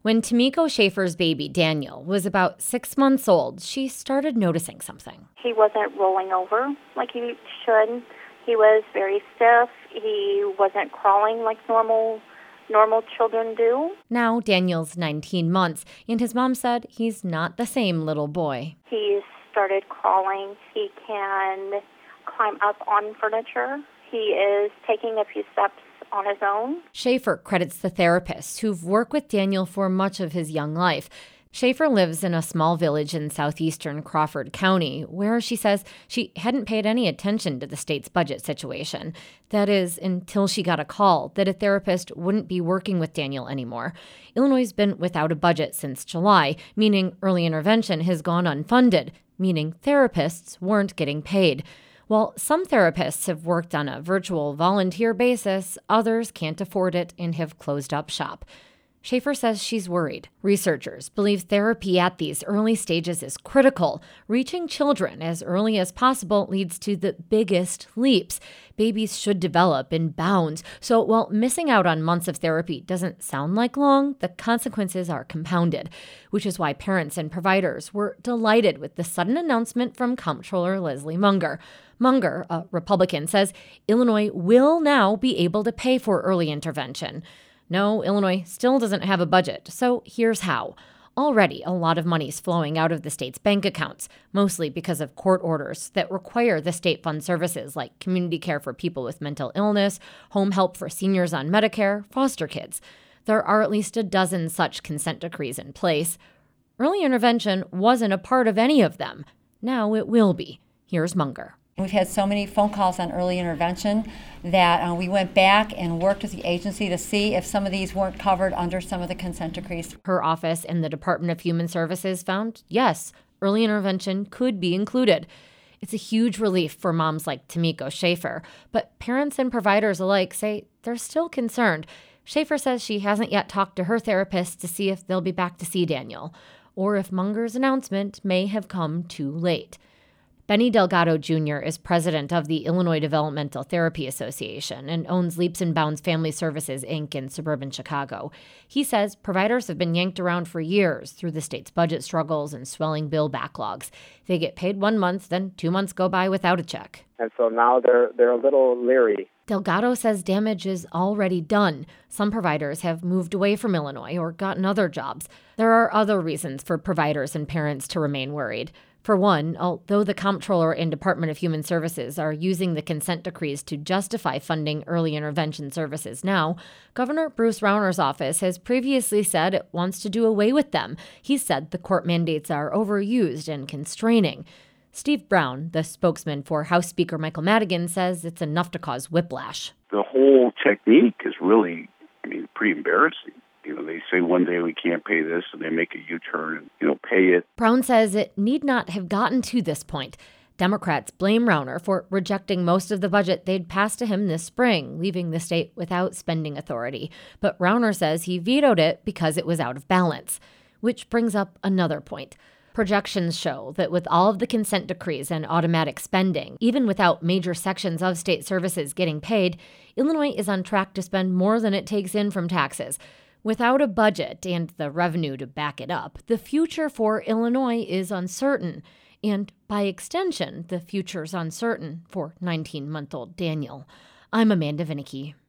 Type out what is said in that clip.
When Tamiko Schaefer's baby, Daniel, was about 6 months old, she started noticing something. He wasn't rolling over like he should. He was very stiff. He wasn't crawling like normal children do. Now Daniel's 19 months, and his mom said he's not the same little boy. He started crawling. He can climb up on furniture. He is taking a few steps on his own. Schaefer credits the therapists who've worked with Daniel for much of his young life. Schaefer lives in a small village in southeastern Crawford County, where she says she hadn't paid any attention to the state's budget situation. That is, until she got a call that a therapist wouldn't be working with Daniel anymore. Illinois has been without a budget since July, meaning early intervention has gone unfunded, meaning therapists weren't getting paid. While some therapists have worked on a virtual volunteer basis, others can't afford it and have closed up shop. Schaefer says she's worried. Researchers believe therapy at these early stages is critical. Reaching children as early as possible leads to the biggest leaps. Babies should develop in bounds. So while missing out on months of therapy doesn't sound like long, the consequences are compounded, which is why parents and providers were delighted with the sudden announcement from Comptroller Leslie Munger. Munger, a Republican, says Illinois will now be able to pay for early intervention. No, Illinois still doesn't have a budget, so here's how. Already, a lot of money's flowing out of the state's bank accounts, mostly because of court orders that require the state fund services like community care for people with mental illness, home help for seniors on Medicare, foster kids. There are at least a dozen such consent decrees in place. Early intervention wasn't a part of any of them. Now it will be. Here's Munger. We've had so many phone calls on early intervention that we went back and worked with the agency to see if some of these weren't covered under some of the consent decrees. Her office and the Department of Human Services found, yes, early intervention could be included. It's a huge relief for moms like Tamiko Schaefer, but parents and providers alike say they're still concerned. Schaefer says she hasn't yet talked to her therapist to see if they'll be back to see Daniel, or if Munger's announcement may have come too late. Benny Delgado Jr. is president of the Illinois Developmental Therapy Association and owns Leaps and Bounds Family Services, Inc. in suburban Chicago. He says providers have been yanked around for years through the state's budget struggles and swelling bill backlogs. They get paid 1 month, then 2 months go by without a check. And so now they're a little leery. Delgado says damage is already done. Some providers have moved away from Illinois or gotten other jobs. There are other reasons for providers and parents to remain worried. For one, although the Comptroller and Department of Human Services are using the consent decrees to justify funding early intervention services now, Governor Bruce Rauner's office has previously said it wants to do away with them. He said the court mandates are overused and constraining. Steve Brown, the spokesman for House Speaker Michael Madigan, says it's enough to cause whiplash. The whole technique is really, pretty embarrassing. They say one day we can't pay this, and they make a U-turn and, pay it. Brown says it need not have gotten to this point. Democrats blame Rauner for rejecting most of the budget they'd passed to him this spring, leaving the state without spending authority. But Rauner says he vetoed it because it was out of balance. Which brings up another point. Projections show that with all of the consent decrees and automatic spending, even without major sections of state services getting paid, Illinois is on track to spend more than it takes in from taxes. Without a budget and the revenue to back it up, the future for Illinois is uncertain. And by extension, the future's uncertain for 19-month-old Daniel. I'm Amanda Vinicky.